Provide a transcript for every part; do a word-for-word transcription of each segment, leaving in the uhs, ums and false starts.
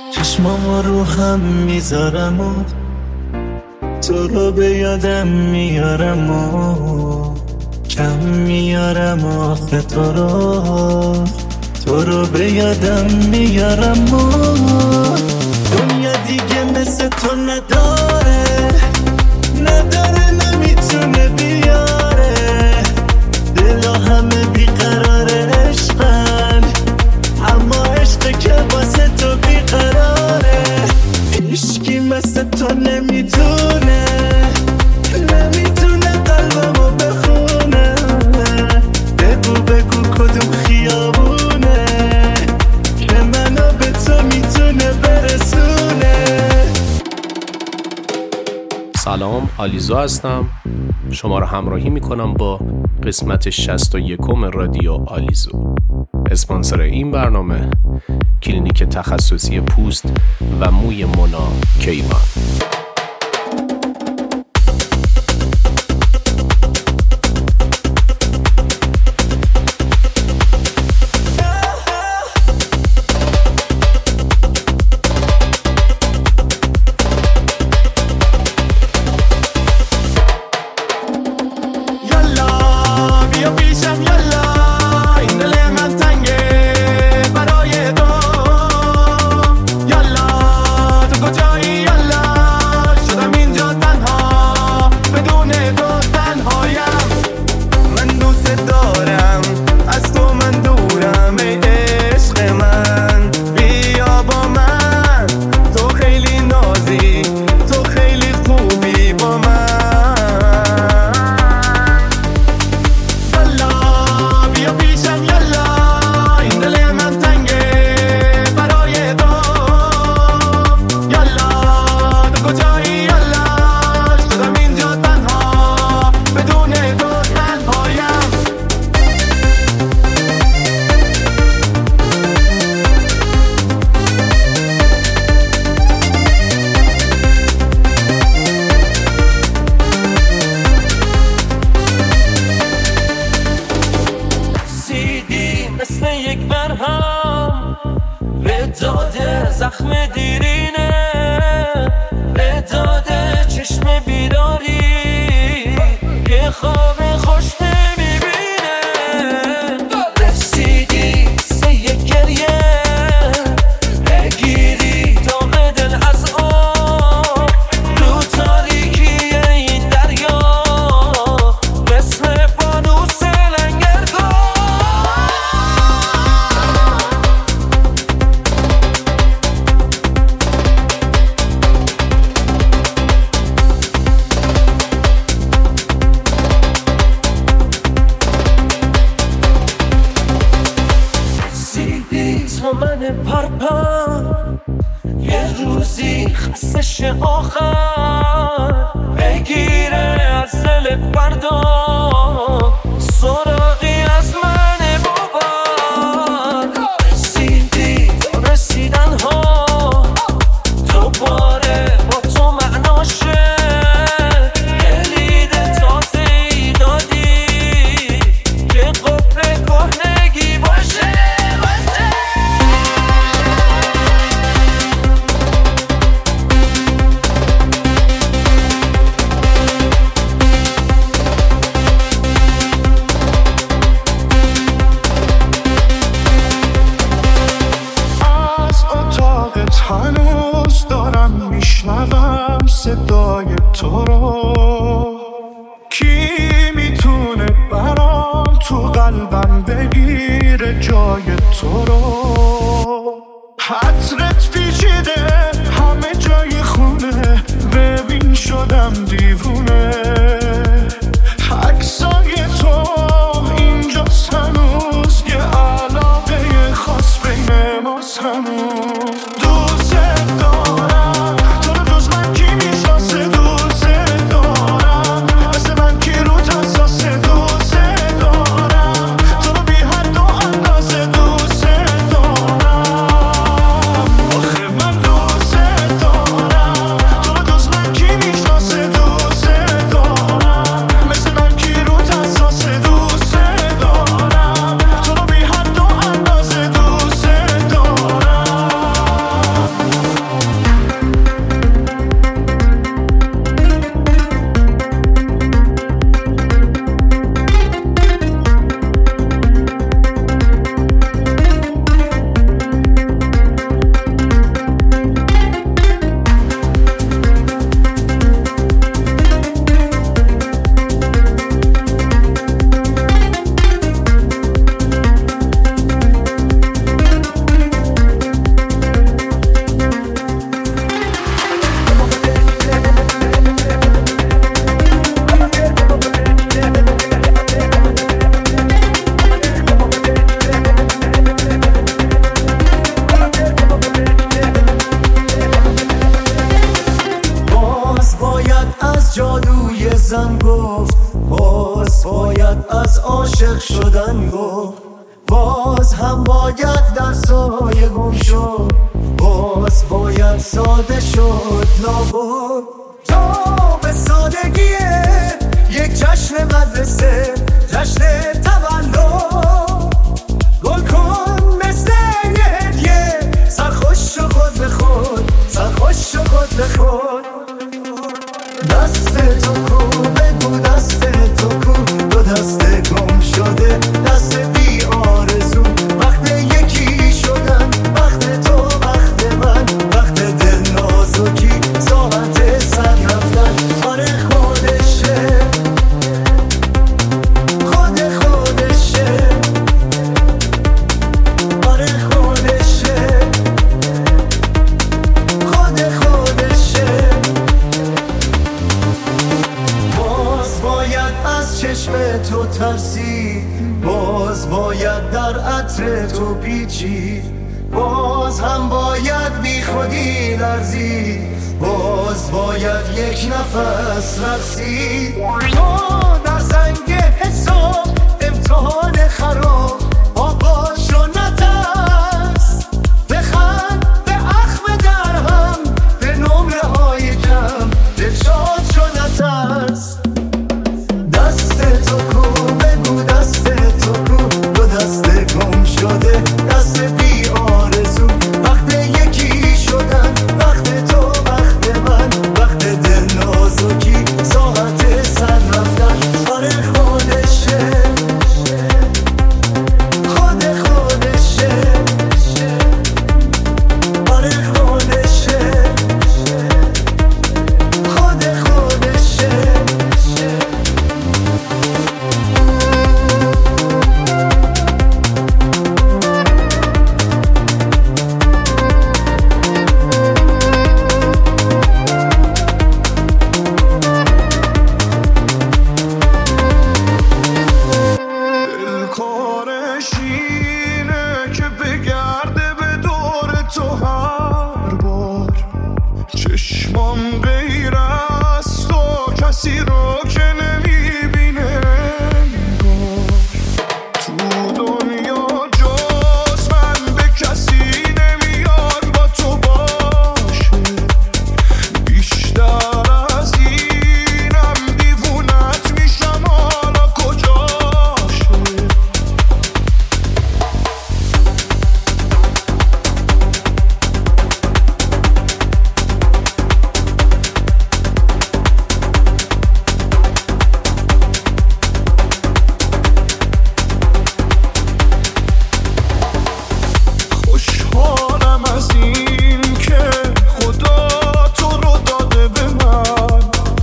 چشمام رو هم میذارم و تو رو به یادم میارم و کم میارم آخه تو رو تو رو به یادم میارم و دنیا دیگه مثل تو نداره نداره نمیتونه بیاره دلا همه بیقراره عشقن اما عشق که واسه تو بیقراره هیچکی مثل تو نمیتونه نمیتونه قلبمو بخونه بگو بگو کدوم خیابونه که منو به تو میتونه برسونه. سلام، آلیزو هستم. شما رو همراهی میکنم با قسمت شصت و یکم رادیو آلیزو. اسپانسر این برنامه کلینیک تخصصی پوست و موی مونا کیوان. عاشق شدن گفت باز هم باید در سایه گم شد، باز باید ساده شد لابد. تا به سادگیه یک جشن مدرسه، جشن تولد، گل کن مثل یه هدیه، سرخوش شو خود به خود، سرخوش شو خود به خود. دست تو کو بگو دست تو کو، دو دست گم شده، دست بی آرزو، وقت یکی شدن، وقت تو وقت من، وقت دل نازکی، ساعت سر رفتن. آره خودشه خود خودشه، آره خودشه خود خودشه. باز باید از چشم تو ترسی، باز باید در عطر تو پیچی، باز هم باید بی خودی لرزی، باز باید یک نفس رقصی. تو در زنگ حساب امتحان خراب، آقا شو نترس، بخند به اخم درهم، به نمره های کم، دلشاد شو نترس. دست تو کو بگو دست تو کو، دو دست گم شده، دست بی آرزو، وقت یکی شدن، وقت تو وقت من، وقت دل نازکی، ساعت سر رفتن. آره خودشه خود خودشه، آره خودشه خود خودشه. دلکارش اینه که بگرده به دور تو هر بار، چشمام غیر از تو کسی رو که نمیبینه انگار. تو دنیا جز من به کسی نمیاد با تو باشه، بیشتر از اینم دیوونت میشم، حالا کجاشه. خوشحالم از این که خدا تو رو داده به من،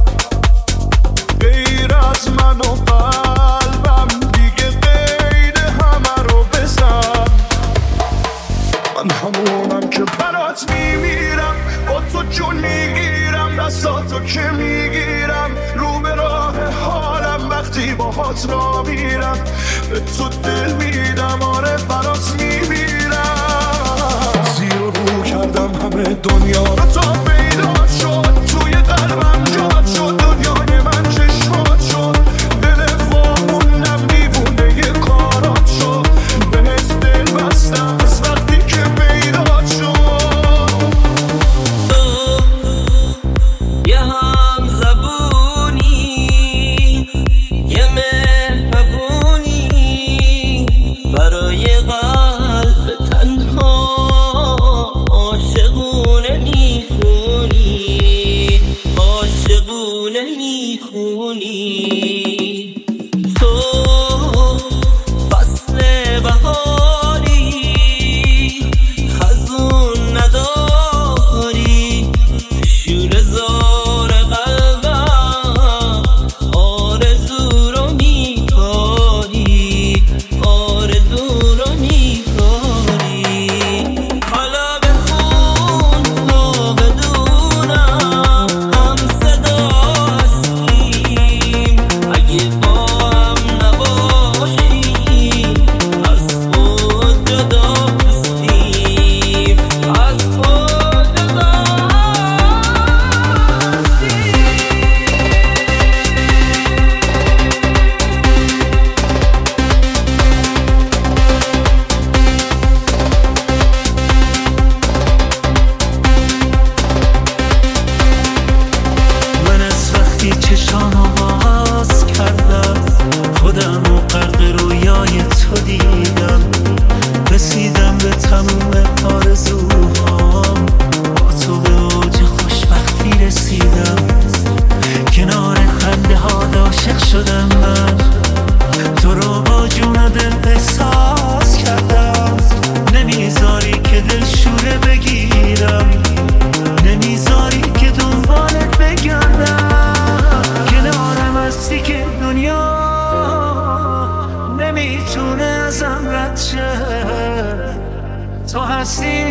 غیر از من و قلبم دیگه غیر همه رو بزن. من همونم که برات میمیرم، با تو جون میگیرم، دستاتو که میگیرم، رو به راه حالم وقتی باهات را میرم، به تو دل میدم، آره برات میمیرم. زیر و رو کردم همه دنیا رو تا پیدا شد، توی قلبم جاد شد، دنیای من چشمات شد، دل واموندم دیوونه یه کارات شد، بهت دل بستم از وقتی که پیدا شد. یه هم زبونی، یه مهربونی، برای قلب تنها عاشقونه میخونی.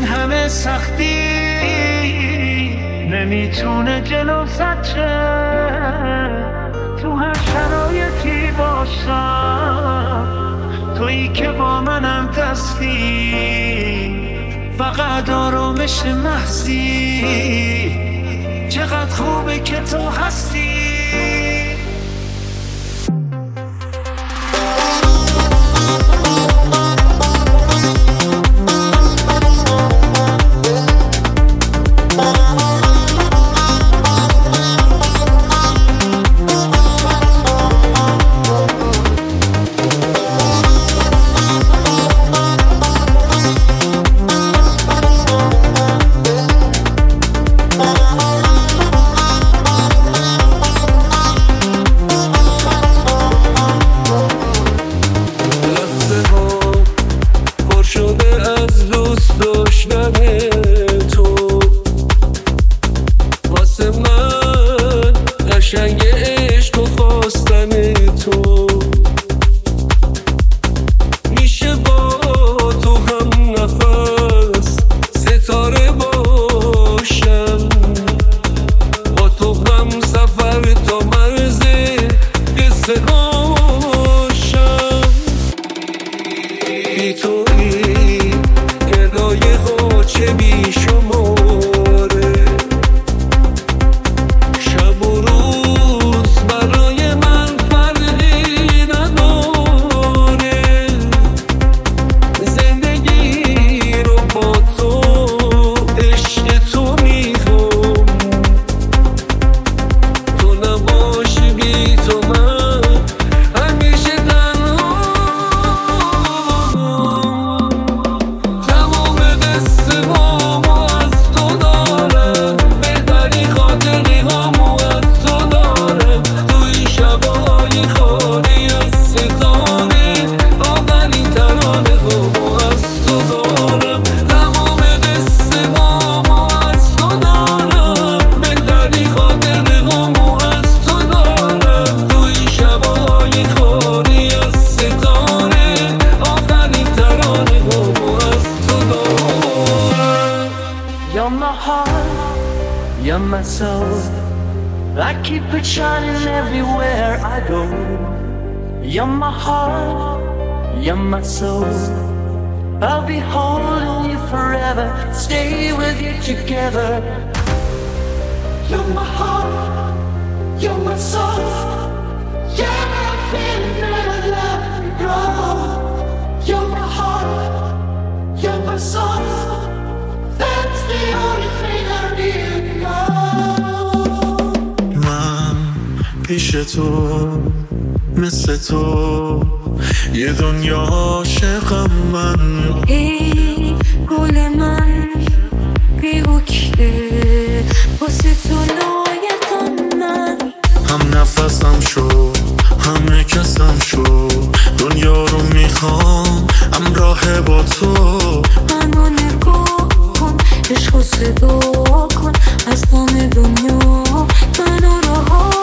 این همه سختی نمیتونه جلو سچه تو هر شرایطی باشم تویی که با منم دستی فقط آرامش محضی چقدر خوبه که تو هستی I keep it shining everywhere I go. You're my heart, you're my soul. I'll be holding you forever, stay with you together. You're my heart, you're my soul. Yeah, I feel never let you go. You're my heart, you're my soul. That's the only thing I really know. پیش تو مثل تو یه دنیا عاشقم من ای گل من بی‌وکله واسه تو لایقم من هم نفسم شو همه کسم شو دنیا رو میخوام همراه با تو منو نگاه کن عشق و صدا کن از تمام دنیا منو رها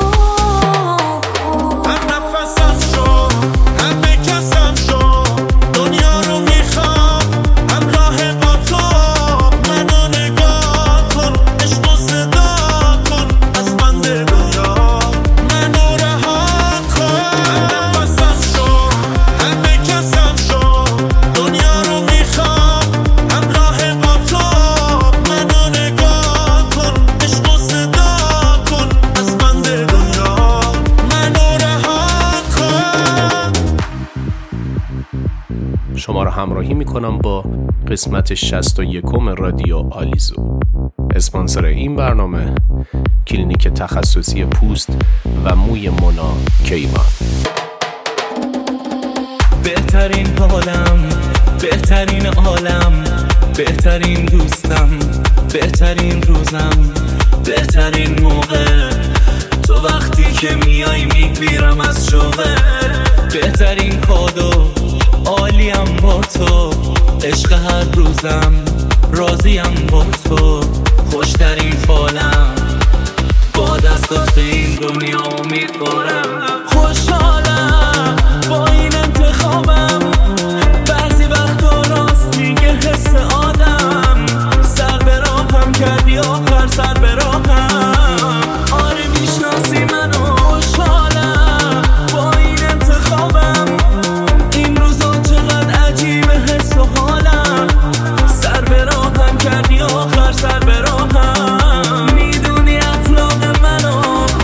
شما را همراهی میکنم با قسمت شصت و یکم رادیو آلیزو. اسپانسر این برنامه کلینیک تخصصی پوست و موی مونا کیوان. بهترین حالم، بهترین عالم، بهترین دوستم، بهترین روزم، بهترین موقع تو وقتی که میای میگیرم از شوقه. بهترین کادو عالیم با تو، عشق هر روزم راضیم با تو. خوشترین فالم با دستات به این دنیا میخورم. خوشحالم با این انتخابم، بعضی وقتا راست میگه حس آدم. کردی آخر سر به راهم میدونی اخلاق منو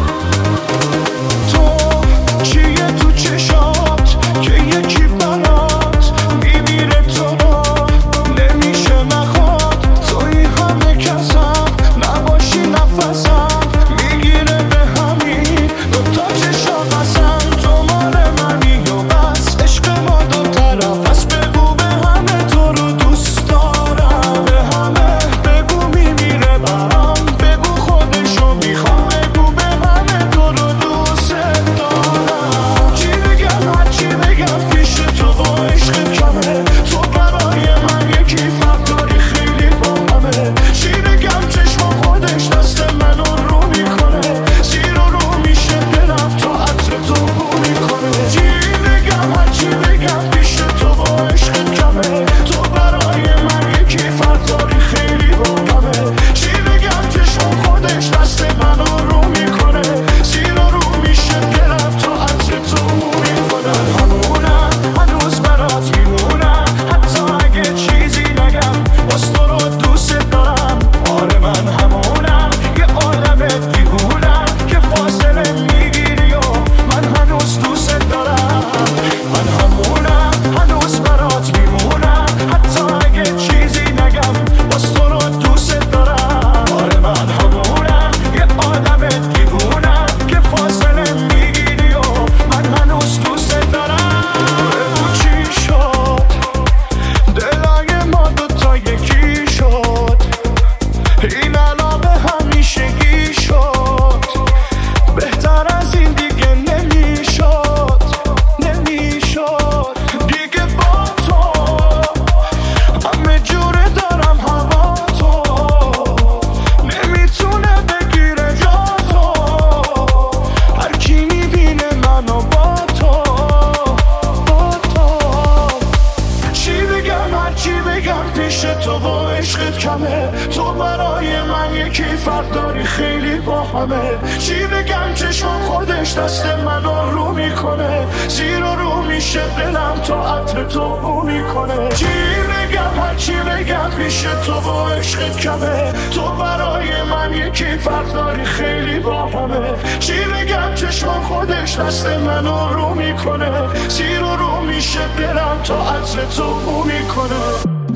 تو چیه تو چشات که یکی برات میمیره تو را نمیشه نخواد توی همه کسم نباشی نفسم میگیره به همین دوتا چشا قسم تو مال منی و بس عشق ما دو طرف از بگو به همه تو رو دوست دارم به همه بگو میمیره برام بگو خودشو میخوام بگو به همه تو رو دوست دارم چی بگم هرچی بگم پیش تو و عشق کمه تو برای من یکی فرق داری خیلی با همه چی بگم چشم خودش دست منو رو میکنه زیر و رو میشه دلم تا عطر تو بو میکنه چی بگم هرچی بگم پیش تو و عشق کمه تو برای من یکی فرق داری خیلی با همه چی بگم چشم خودش دست منو رو میکنه زیر و رو میشه دلم تا عطر تو بو میکنه همونم هنوز برات میمونم حتی اگه چیزی نگم باز تو رو دوست دارم آره من همونم یه عالم دیوونم که فاصله میگیری و من هنوز دوست دارم من همونم هنوز برات میمونم حتی اگه چیزی نگم باز تو رو دوست دارم آره من همونم یه عالم دیوونم که فاصله میگیری و من هنوز دوست دارم بگو چی شد دلای ما دوتا یکی شد این علاقه همیشگی شد بهتر از این دیگه نمیشد نمیشد دیگه با تو همه جوره دارم هوا تو نمیتونه بگیره جا تو هر کی میبینه منو با تو با تو چی بگم هرچی بگم پیش تو و عشقت کمه تو برای من یکی فرق داری خیلی با همه چی بگم چشم خودش دست منو رو میکنه زیر و رو میشه دلم تا عطر تو بو میکنه چی بگم هرچی بگم پیش تو و عشقت کمه تو برای من یکی فرق داری خیلی با همه چی بگم چشم خودش دست منو رو میکنه زیر و رو میشه دلم تا عطر تو بو میکنه